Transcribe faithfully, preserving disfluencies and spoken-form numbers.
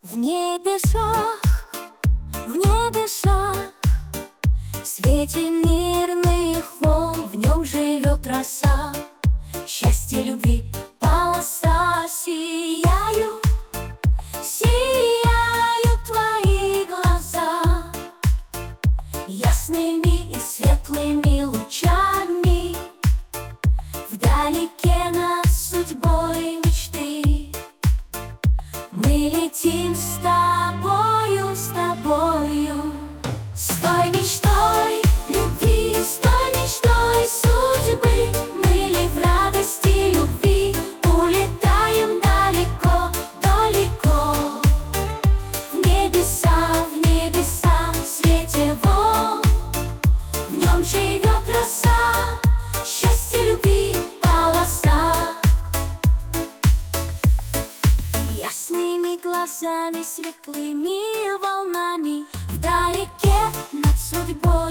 В небесах, в небесах, в свете мирных волн, в нем живет роса. Счастье, любви, полоса, сияют, сияют твои глаза ясными и светлыми лучами. Вдалеке над судьбой мечты мы летим с тобою, с тобою. С той мечтой любви, с той мечтой судьбы мы ли в радости любви улетаем далеко, далеко. В небеса, в небеса, в свете волн, в нем живет роса. Счастье, любви, полоса. Ясными глазами, светлыми волнами, вдалеке над судьбой